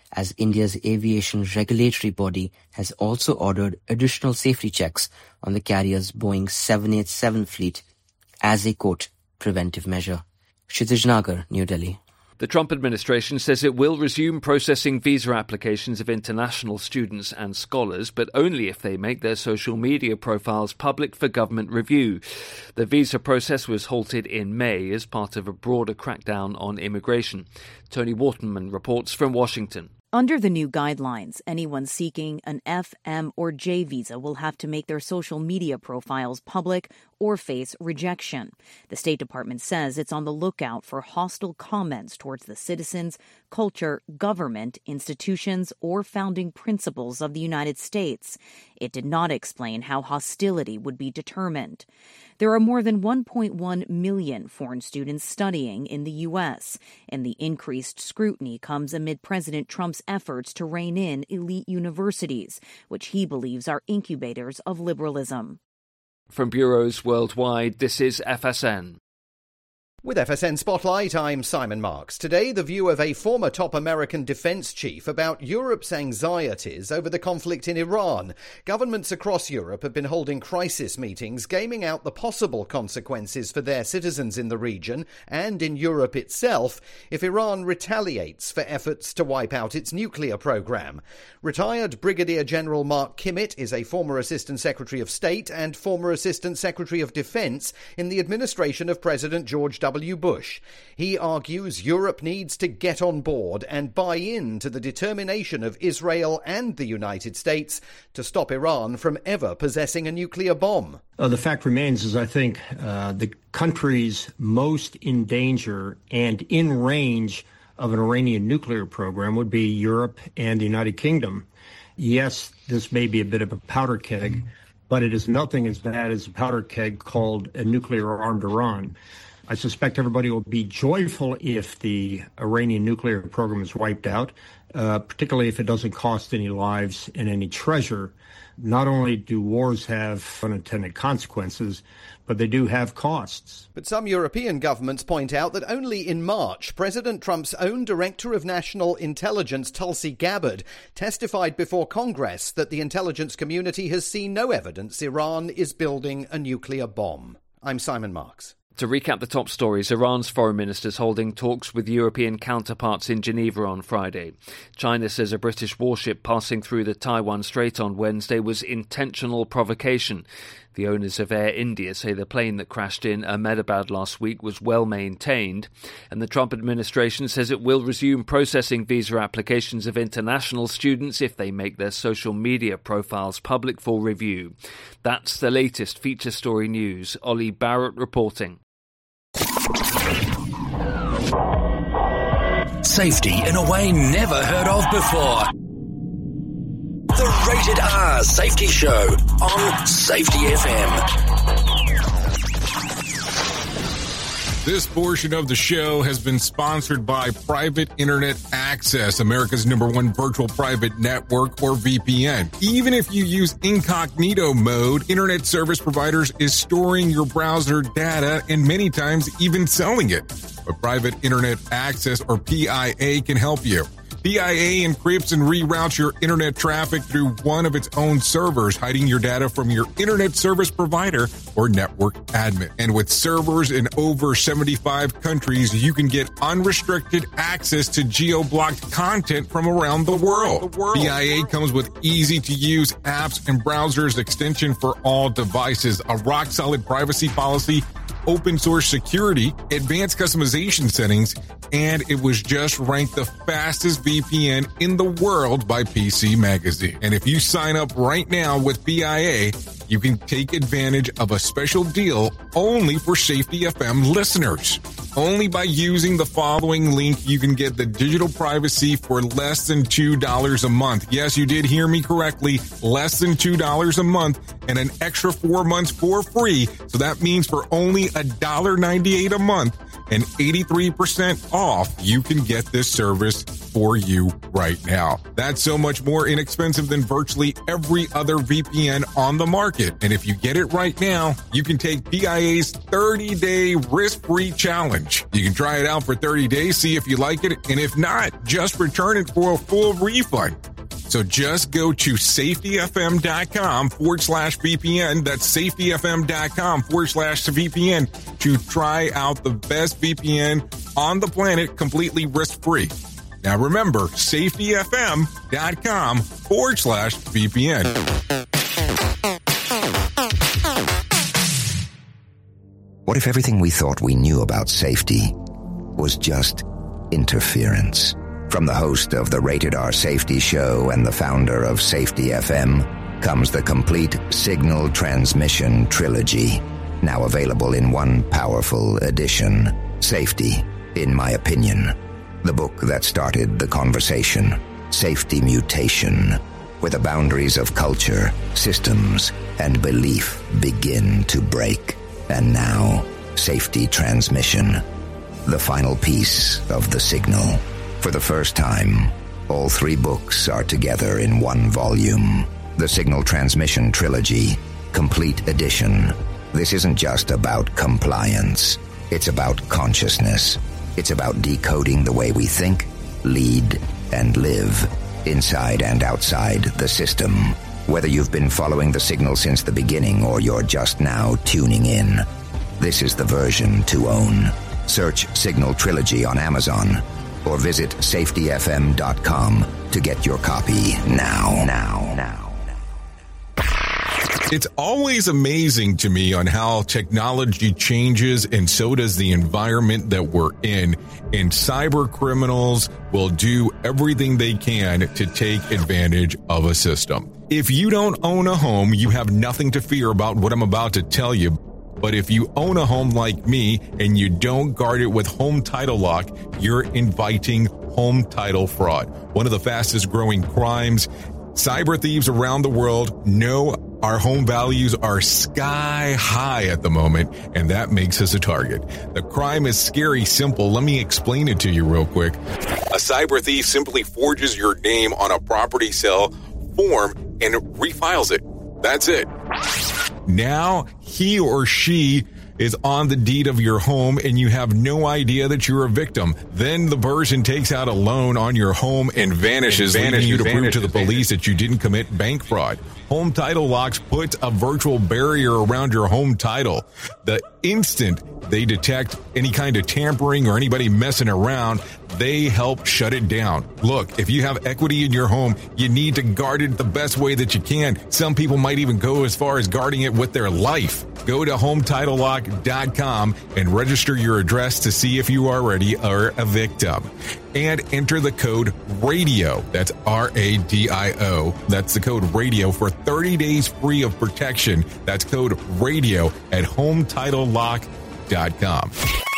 as India's aviation regulatory body has also ordered additional safety checks on the carrier's Boeing seven eighty-seven fleet as a, quote, preventive measure. Kshitij Nagar, New Delhi. The Trump administration says it will resume processing visa applications of international students and scholars, but only if they make their social media profiles public for government review. The visa process was halted in May as part of a broader crackdown on immigration. Tony Waterman reports from Washington. Under the new guidelines, anyone seeking an F, M, or J visa will have to make their social media profiles public or face rejection. The State Department says it's on the lookout for hostile comments towards the citizens, culture, government, institutions, or founding principles of the United States. It did not explain how hostility would be determined. There are more than one point one million foreign students studying in the U S, and the increased scrutiny comes amid President Trump's efforts to rein in elite universities, which he believes are incubators of liberalism. From bureaus worldwide, this is F S N. With F S N Spotlight, I'm Simon Marks. Today, the view of a former top American defense chief about Europe's anxieties over the conflict in Iran. Governments across Europe have been holding crisis meetings, gaming out the possible consequences for their citizens in the region and in Europe itself if Iran retaliates for efforts to wipe out its nuclear program. Retired Brigadier General Mark Kimmitt is a former Assistant Secretary of State and former Assistant Secretary of Defense in the administration of President George W. Bush. He argues Europe needs to get on board and buy in to the determination of Israel and the United States to stop Iran from ever possessing a nuclear bomb. Uh, the fact remains is I think uh, the countries most in danger and in range of an Iranian nuclear program would be Europe and the United Kingdom. Yes, this may be a bit of a powder keg, but it is nothing as bad as a powder keg called a nuclear-armed Iran. I suspect everybody will be joyful if the Iranian nuclear program is wiped out, uh, particularly if it doesn't cost any lives and any treasure. Not only do wars have unintended consequences, but they do have costs. But some European governments point out that only in March, President Trump's own Director of National Intelligence, Tulsi Gabbard, testified before Congress that the intelligence community has seen no evidence Iran is building a nuclear bomb. I'm Simon Marks. To recap the top stories, Iran's foreign minister is holding talks with European counterparts in Geneva on Friday. China says a British warship passing through the Taiwan Strait on Wednesday was intentional provocation. The owners of Air India say the plane that crashed in Ahmedabad last week was well maintained, and the Trump administration says it will resume processing visa applications of international students if they make their social media profiles public for review. That's the latest feature story news. Ollie Barrett reporting. Safety in a way never heard of before. The Rated R Safety Show on Safety F M. This portion of the show has been sponsored by Private Internet Access, America's number one virtual private network, or V P N. Even if you use incognito mode, internet service providers is storing your browser data and many times even selling it. But Private Internet Access, or P I A, can help you. P I A encrypts and reroutes your internet traffic through one of its own servers, hiding your data from your internet service provider or network admin. And with servers in over seventy-five countries, you can get unrestricted access to geo-blocked content from around the world. The world. P I A comes with easy-to-use apps and browsers extension for all devices, a rock-solid privacy policy, open source security, advanced customization settings, and it was just ranked the fastest V P N in the world by P C Magazine. And if you sign up right now with P I A, you can take advantage of a special deal only for Safety F M listeners. Only by using the following link, you can get the digital privacy for less than two dollars a month. Yes, you did hear me correctly, less than two dollars a month, and an extra four months for free. So that means for only one dollar ninety-eight a month and eighty-three percent off, you can get this service for you right now. That's so much more inexpensive than virtually every other V P N on the market. And if you get it right now, you can take P I A's thirty-day risk-free challenge. You can try it out for thirty days, see if you like it, and if not, just return it for a full refund. So just go to safetyfm.com forward slash VPN. That's safetyfm.com forward slash VPN to try out the best V P N on the planet completely risk-free. Now remember, safetyfm.com forward slash VPN. What if everything we thought we knew about safety was just interference? From the host of the Rated R Safety Show and the founder of Safety F M comes the complete Signal Transmission Trilogy, now available in one powerful edition. Safety, in my opinion. The book that started the conversation. Safety Mutation, where the boundaries of culture, systems, and belief begin to break. And now, Safety Transmission, the final piece of the signal. For the first time, all three books are together in one volume. The Signal Transmission Trilogy, Complete Edition. This isn't just about compliance. It's about consciousness. It's about decoding the way we think, lead, and live, inside and outside the system. Whether you've been following the signal since the beginning or you're just now tuning in, this is the version to own. Search Signal Trilogy on Amazon or visit safety f m dot com to get your copy now. Now, now. It's always amazing to me on how technology changes, and so does the environment that we're in. And cyber criminals will do everything they can to take advantage of a system. If you don't own a home, you have nothing to fear about what I'm about to tell you. But if you own a home like me and you don't guard it with Home Title Lock, you're inviting home title fraud. One of the fastest growing crimes. Cyber thieves around the world know our home values are sky high at the moment, and that makes us a target. The crime is scary simple. Let me explain it to you real quick. A cyber thief simply forges your name on a property sale form and refiles it. That's it. Now he or she is on the deed of your home and you have no idea that you're a victim. Then the person takes out a loan on your home and vanishes, and vanishes leaving you to vanishes, prove to the police vanishes. that you didn't commit bank fraud. Home Title Locks puts a virtual barrier around your home title. The instant they detect any kind of tampering or anybody messing around, they help shut it down. Look, if you have equity in your home, you need to guard it the best way that you can. Some people might even go as far as guarding it with their life. Go to home title lock dot com and register your address to see if you already are a victim. And enter the code RADIO. That's R A D I O. That's the code RADIO for thirty days free of protection. That's code RADIO at home title lock dot com.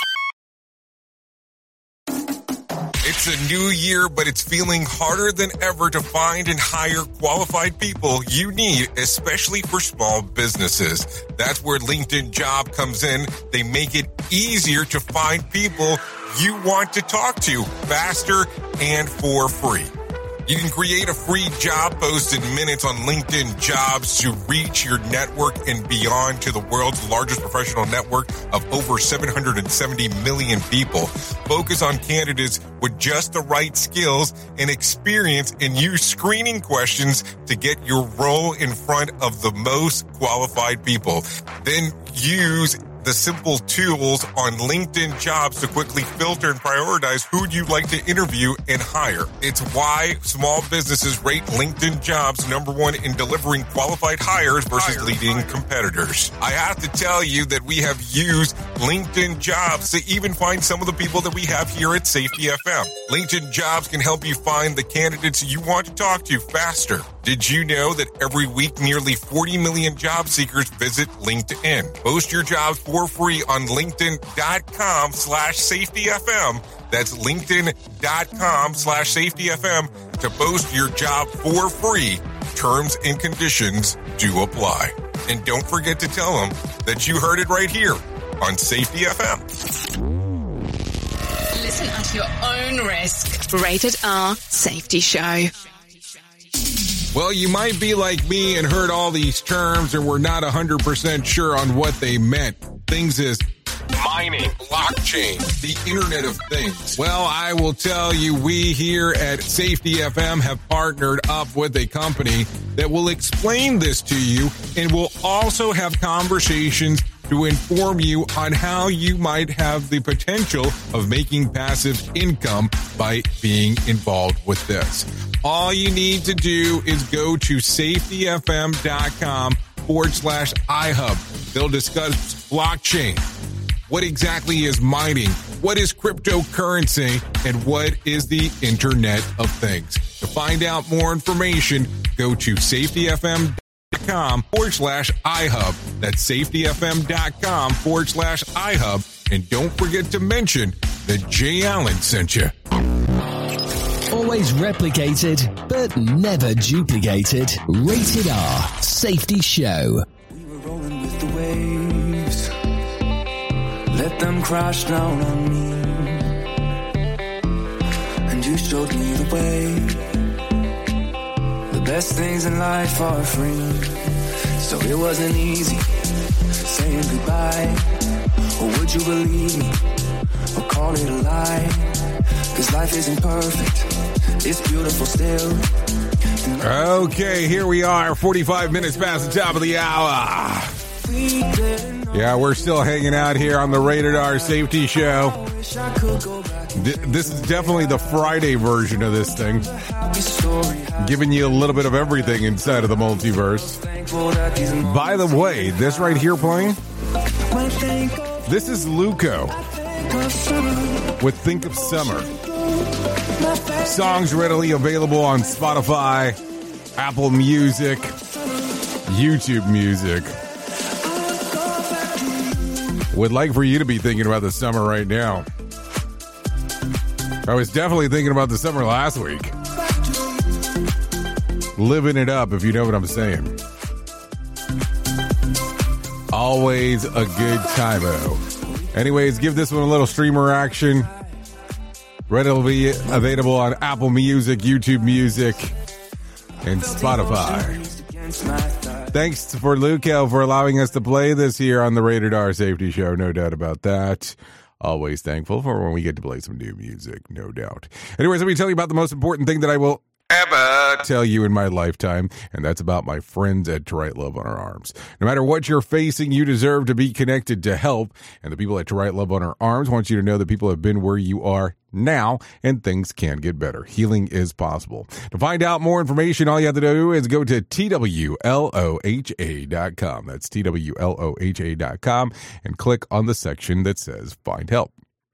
It's a new year, but it's feeling harder than ever to find and hire qualified people you need, especially for small businesses. That's where LinkedIn Job comes in. They make it easier to find people you want to talk to faster and for free. You can create a free job post in minutes on LinkedIn Jobs to reach your network and beyond to the world's largest professional network of over seven hundred seventy million people. Focus on candidates with just the right skills and experience and use screening questions to get your role in front of the most qualified people. Then use the simple tools on LinkedIn Jobs to quickly filter and prioritize who you'd like to interview and hire. It's why small businesses rate LinkedIn Jobs number one in delivering qualified hires versus hire, leading hire. competitors. I have to tell you that we have used LinkedIn Jobs to even find some of the people that we have here at Safety F M. LinkedIn Jobs can help you find the candidates you want to talk to faster. Did you know that every week nearly forty million job seekers visit LinkedIn? Post your jobs for free on linkedin.com slash safetyfm. That's linkedin.com slash safetyfm to post your job for free. Terms and conditions do apply. And don't forget to tell them that you heard it right here on Safety F M. Listen at at your own risk. Rated R Safety Show. Well, you might be like me and heard all these terms and were not one hundred percent sure on what they meant. Things as mining, blockchain, the Internet of Things. Well, I will tell you, we here at Safety F M have partnered up with a company that will explain this to you and will also have conversations to inform you on how you might have the potential of making passive income by being involved with this. All you need to do is go to safetyfm.com forward slash iHub. They'll discuss blockchain. What exactly is mining? What is cryptocurrency? And what is the Internet of Things? To find out more information, go to safetyfm.com forward slash iHub. That's safetyfm.com forward slash iHub. And don't forget to mention that Jay Allen sent you. Always replicated, but never duplicated. Rated R Safety Show. We were rolling with the waves. Let them crash down on me. And you showed me the way. The best things in life are free. So it wasn't easy saying goodbye. Or would you believe me? Or call it a lie? Cause life isn't perfect, it's beautiful still. Okay, here we are, forty-five minutes past the top of the hour. Yeah, we're still hanging out here on the Rated R Safety Show. This is definitely the Friday version of this thing, giving you a little bit of everything inside of the multiverse. By the way, this right here playing, this is Luco with Think of Summer. Songs readily available on Spotify, Apple Music, YouTube Music. Would like for you to be thinking about the summer right now. I was definitely thinking about the summer last week. Living it up, if you know what I'm saying. Always a good time-o. Anyways, give this one a little streamer action. Readily available on Apple Music, YouTube Music, and Spotify. Thanks for Luco for allowing us to play this here on the Rated R Safety Show. No doubt about that. Always thankful for when we get to play some new music, no doubt. Anyways, let me tell you about the most important thing that I will ever tell you in my lifetime, and that's about my friends at To Write Love on Our Arms. No matter what you're facing, you deserve to be connected to help, and the people at To Write Love on Our Arms want you to know that people have been where you are now, and things can get better. Healing is possible. To find out more information, all you have to do is go to T W L O H A dot com. That's T W L O H A dot com, and click on the section that says Find Help.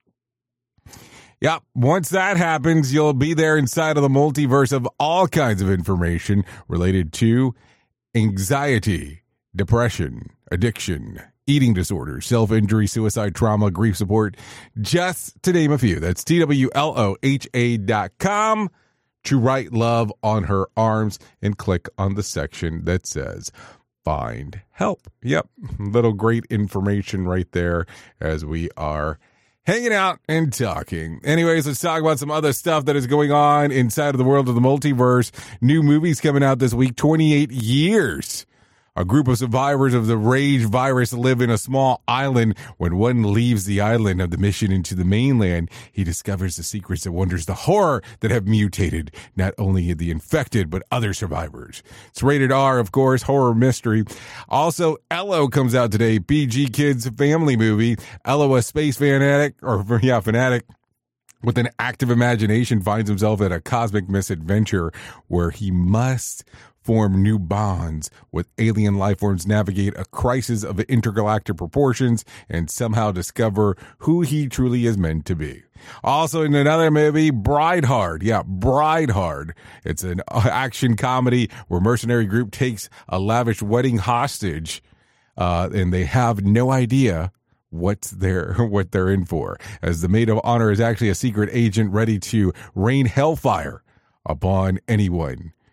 Yep, once that happens, you'll be there inside of the multiverse of all kinds of information related to anxiety, depression, addiction, eating disorders, self-injury, suicide, trauma, grief support, just to name a few. That's T W L O H A dot com. To Write Love on Her Arms, and click on the section that says Find Help. Yep, little great information right there as we are hanging out and talking. Anyways, let's talk about some other stuff that is going on inside of the world of the multiverse. New movies coming out this week, twenty-eight years. A group of survivors of the rage virus live in a small island. When one leaves the island of the mission into the mainland, he discovers the secrets and wonders the horror that have mutated not only the infected, but other survivors. It's rated R, of course, horror mystery. Also, Ello comes out today, P G Kids family movie. Ello, a space fanatic, or yeah, fanatic, with an active imagination, finds himself at a cosmic misadventure where he must form new bonds with alien life forms, navigate a crisis of intergalactic proportions, and somehow discover who he truly is meant to be. Also in another movie, Bridehard. Yeah, Bridehard. It's an action comedy where a mercenary group takes a lavish wedding hostage, uh, and they have no idea what's there, what they're in for, as the maid of honor is actually a secret agent ready to rain hellfire upon anyone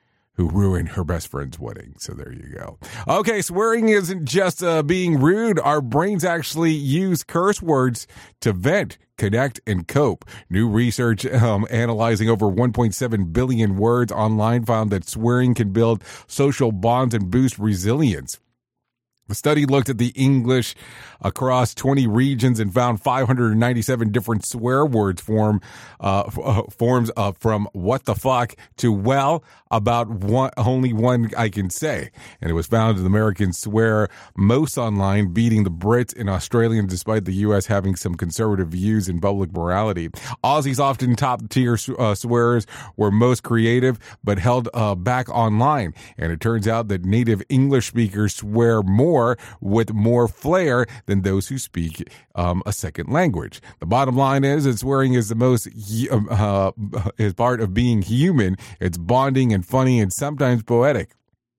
who ruined her best friend's wedding. So there you go. Okay, swearing isn't just uh, being rude. Our brains actually use curse words to vent, connect, and cope. New research um, analyzing over one point seven billion words online found that swearing can build social bonds and boost resilience. The study looked at the English across twenty regions and found five hundred ninety-seven different swear words form uh, uh, forms uh, from what the fuck to well about one, only one I can say. And it was found that Americans swear most online, beating the Brits and Australians despite the U S having some conservative views in public morality. Aussies, often top tier uh, swearers, were most creative but held uh, back online. And it turns out that native English speakers swear more with more flair than those who speak um, a second language. The bottom line is that swearing is the most uh, is part of being human. It's bonding and funny and sometimes poetic.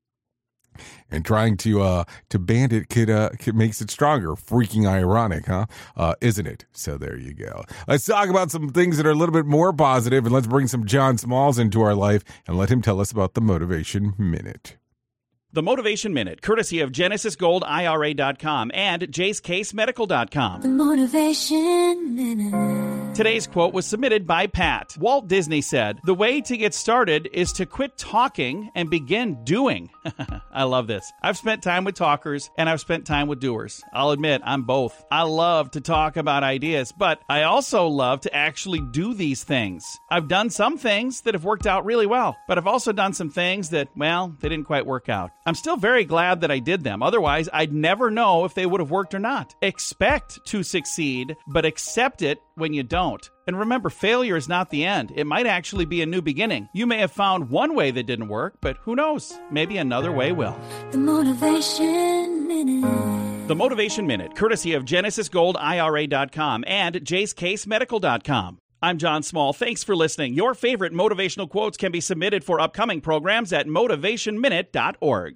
And trying to uh, to ban it could, uh, could makes it stronger. Freaking ironic, huh? Uh, isn't it? So there you go. Let's talk about some things that are a little bit more positive, and let's bring some John Smalls into our life and let him tell us about the Motivation Minute. The Motivation Minute, courtesy of Genesis Gold I R A dot com and Jace Case Medical dot com. The Motivation Minute. Today's quote was submitted by Pat. Walt Disney said, "The way to get started is to quit talking and begin doing." I love this. I've spent time with talkers and I've spent time with doers. I'll admit, I'm both. I love to talk about ideas, but I also love to actually do these things. I've done some things that have worked out really well, but I've also done some things that, well, they didn't quite work out. I'm still very glad that I did them. Otherwise, I'd never know if they would have worked or not. Expect to succeed, but accept it when you don't. And remember, failure is not the end. It might actually be a new beginning. You may have found one way that didn't work, but who knows? Maybe another way will. The Motivation Minute. The Motivation Minute, courtesy of Genesis Gold I R A dot com and Jace Case Medical dot com. I'm John Small. Thanks for listening. Your favorite motivational quotes can be submitted for upcoming programs at motivation minute dot org.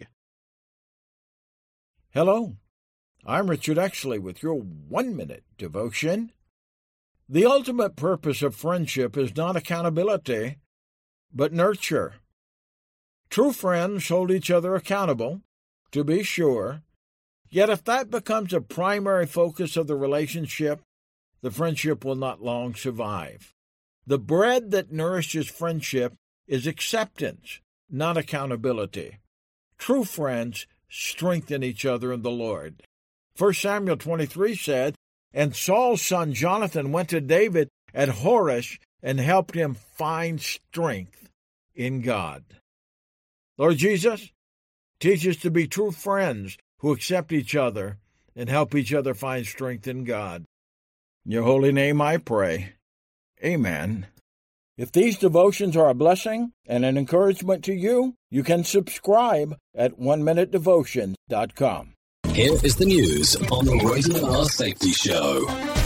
Hello, I'm Richard Exley with your one-minute devotion. The ultimate purpose of friendship is not accountability, but nurture. True friends hold each other accountable, to be sure, yet if that becomes a primary focus of the relationship, the friendship will not long survive. The bread that nourishes friendship is acceptance, not accountability. True friends strengthen each other in the Lord. First Samuel twenty-three said, "And Saul's son Jonathan went to David at Horesh and helped him find strength in God." Lord Jesus, teach us to be true friends who accept each other and help each other find strength in God. In your holy name I pray. Amen. If these devotions are a blessing and an encouragement to you, you can subscribe at one minute devotion dot com. Here is the news on the Rated R Safety Show.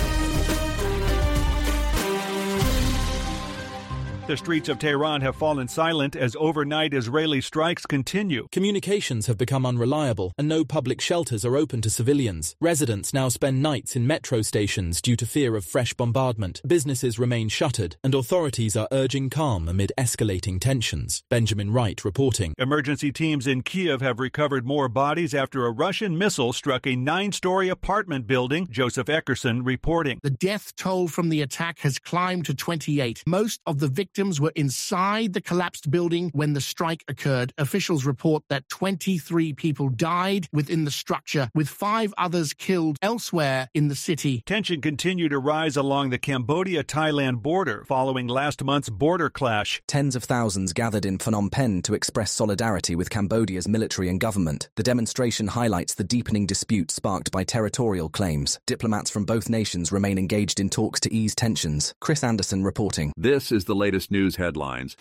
The streets of Tehran have fallen silent as overnight Israeli strikes continue. Communications have become unreliable and no public shelters are open to civilians. Residents now spend nights in metro stations due to fear of fresh bombardment. Businesses remain shuttered and authorities are urging calm amid escalating tensions. Benjamin Wright reporting. Emergency teams in Kiev have recovered more bodies after a Russian missile struck a nine-story apartment building. Joseph Eckerson reporting. The death toll from the attack has climbed to twenty-eight. Most of the victims were inside the collapsed building when the strike occurred. Officials report that twenty-three people died within the structure, with five others killed elsewhere in the city. Tension continued to rise along the Cambodia-Thailand border following last month's border clash. Tens of thousands gathered in Phnom Penh to express solidarity with Cambodia's military and government. The demonstration highlights the deepening dispute sparked by territorial claims. Diplomats from both nations remain engaged in talks to ease tensions. Chris Anderson reporting. This is the latest news headlines.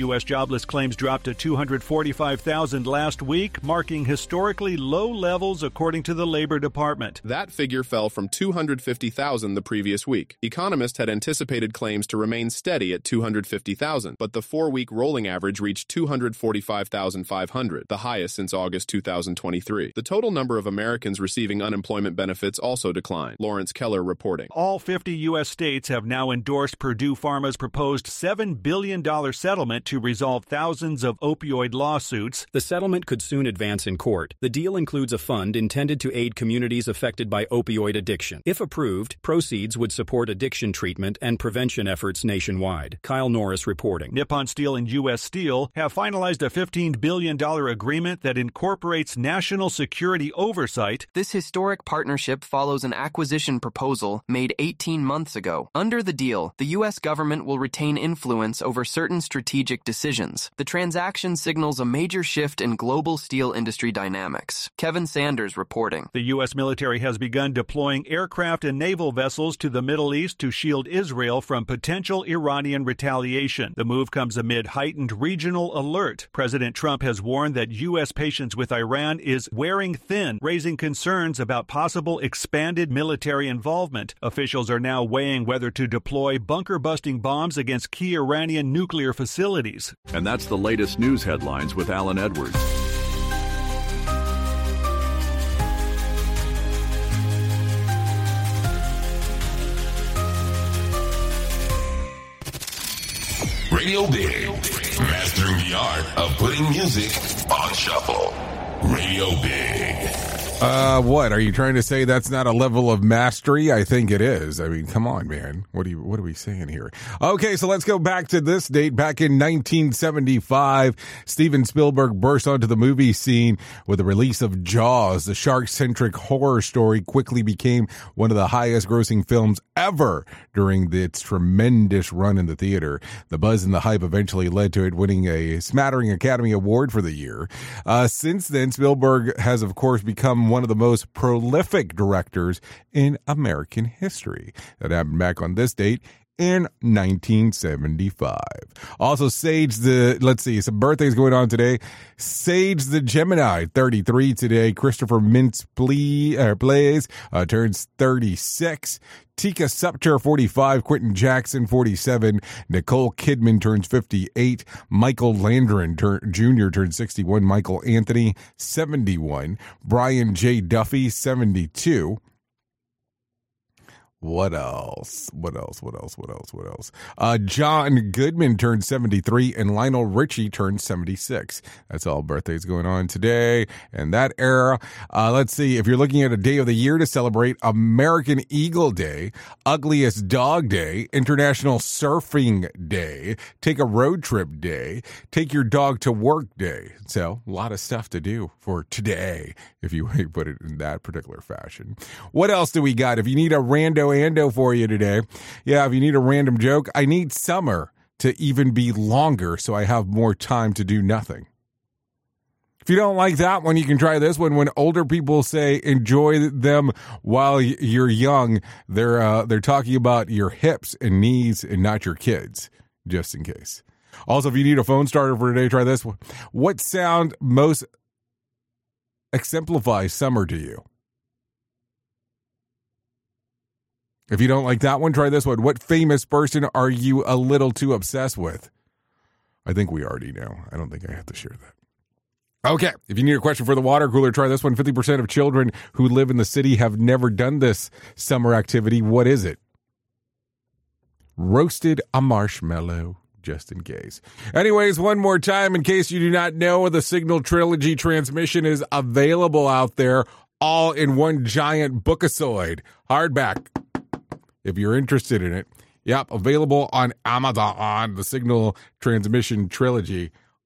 U S jobless claims dropped to two hundred forty-five thousand last week, marking historically low levels according to the Labor Department. That figure fell from two hundred fifty thousand the previous week. Economists had anticipated claims to remain steady at two hundred fifty thousand, but the four-week rolling average reached two hundred forty-five thousand five hundred, the highest since August two thousand twenty-three. The total number of Americans receiving unemployment benefits also declined. Lawrence Keller reporting. All fifty U S states have now endorsed Purdue Pharma's proposed seven billion dollars settlement to resolve thousands of opioid lawsuits. The settlement could soon advance in court. The deal includes a fund intended to aid communities affected by opioid addiction. If approved, proceeds would support addiction treatment and prevention efforts nationwide. Kyle Norris reporting. Nippon Steel and U S Steel have finalized a fifteen billion dollars agreement that incorporates national security oversight. This historic partnership follows an acquisition proposal made eighteen months ago. Under the deal, the U S government will retain influence over certain strategic decisions. The transaction signals a major shift in global steel industry dynamics. Kevin Sanders reporting. The U S military has begun deploying aircraft and naval vessels to the Middle East to shield Israel from potential Iranian retaliation. The move comes amid heightened regional alert. President Trump has warned that U S patience with Iran is wearing thin, raising concerns about possible expanded military involvement. Officials are now weighing whether to deploy bunker-busting bombs against key Iranian nuclear facilities. And that's the latest news headlines with Alan Edwards. Radio Big, mastering the art of putting music on shuffle. Radio Big. Uh, what are you trying to say? That's not a level of mastery? I think it is. I mean, come on, man. What are you? What are we saying here? Okay, so let's go back to this date. Back in nineteen seventy-five, Steven Spielberg burst onto the movie scene with the release of Jaws. The shark-centric horror story quickly became one of the highest-grossing films ever during the, its tremendous run in the theater. The buzz and the hype eventually led to it winning a smattering Academy Award for the year. Uh, since then, Spielberg has, of course, become one of the most prolific directors in American history. That happened back on this date in nineteen seventy-five. Also, Sage the, let's see, some birthdays going on today. Sage the Gemini, thirty-three today. Christopher Mintz uh, Blaze uh, turns thirty-six. Tika Sumpter, forty-five. Quentin Jackson, forty-seven. Nicole Kidman turns fifty-eight. Michael Landon tur- Junior turns sixty-one. Michael Anthony, seventy-one. Brian J. Duffy, seventy-two. What else? What else? What else? What else? What else? Uh, John Goodman turned seventy-three and Lionel Richie turned seventy-six. That's all birthdays going on today and that era. Uh, let's see. If you're looking at a day of the year to celebrate, American Eagle Day, Ugliest Dog Day, International Surfing Day, Take a Road Trip Day, Take Your Dog to Work Day. So a lot of stuff to do for today, if you put it in that particular fashion. What else do we got? If you need a rando ando for you today. Yeah, if you need a random joke, I need summer to even be longer so I have more time to do nothing. If you don't like that one, you can try this one. When older people say enjoy them while you're young, they're uh, they're talking about your hips and knees and not your kids, just in case. Also, if you need a phone starter for today, try this one. What sound most exemplifies summer to you? If you don't like that one, try this one. What famous person are you a little too obsessed with? I think we already know. I don't think I have to share that. Okay, if you need a question for the water cooler, try this one. fifty percent of children who live in the city have never done this summer activity. What is it? Roasted a marshmallow, just in case. Anyways, one more time, in case you do not know, the Signal Trilogy transmission is available out there, all in one giant bookasoid hardback. If you're interested in it, yep, available on Amazon, on the Signal Transmission Trilogy,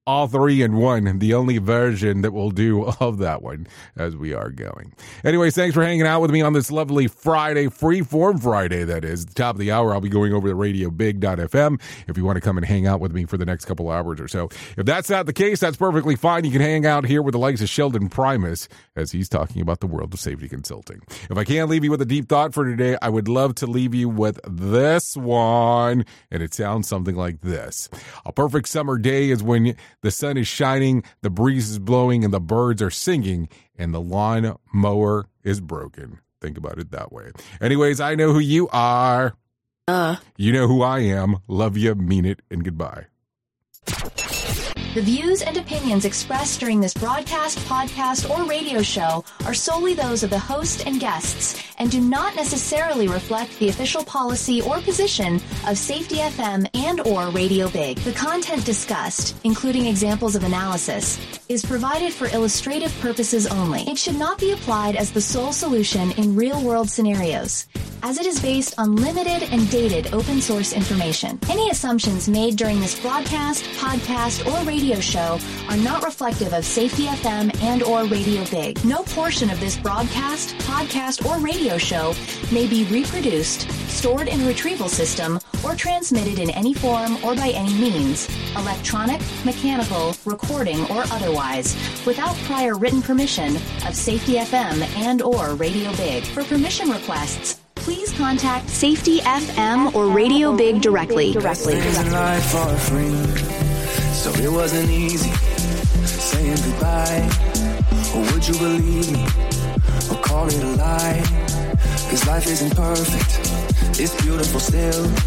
all three in one, the only version that will do of that one as we are going. Anyways, thanks for hanging out with me on this lovely Friday, Freeform Friday, that is. At the top of the hour, I'll be going over to radio big dot f m if you want to come and hang out with me for the next couple hours or so. If that's not the case, that's perfectly fine. You can hang out here with the likes of Sheldon Primus as he's talking about the world of safety consulting. If I can't leave you with a deep thought for today, I would love to leave you with this one, and it sounds something like this. A perfect summer day is when the sun is shining, the breeze is blowing, and the birds are singing, and the lawn mower is broken. Think about it that way. Anyways, I know who you are. Uh. You know who I am. Love you, mean it, and goodbye. The views and opinions expressed during this broadcast, podcast, or radio show are solely those of the host and guests and do not necessarily reflect the official policy or position of Safety F M and or Radio Big. The content discussed, including examples of analysis, is provided for illustrative purposes only. It should not be applied as the sole solution in real-world scenarios, as it is based on limited and dated open source information. Any assumptions made during this broadcast, podcast, or radio show are not reflective of Safety F M and or Radio Big. No portion of this broadcast, podcast, or radio show may be reproduced, stored in a retrieval system, or transmitted in any form or by any means, electronic, mechanical, recording, or otherwise, without prior written permission of Safety F M and or Radio Big. For permission requests, please contact Safety F M or Radio Big directly. directly. Things in life are free, so it wasn't easy saying goodbye. Or would you believe me, or call it a lie? Cause life isn't perfect, it's beautiful still.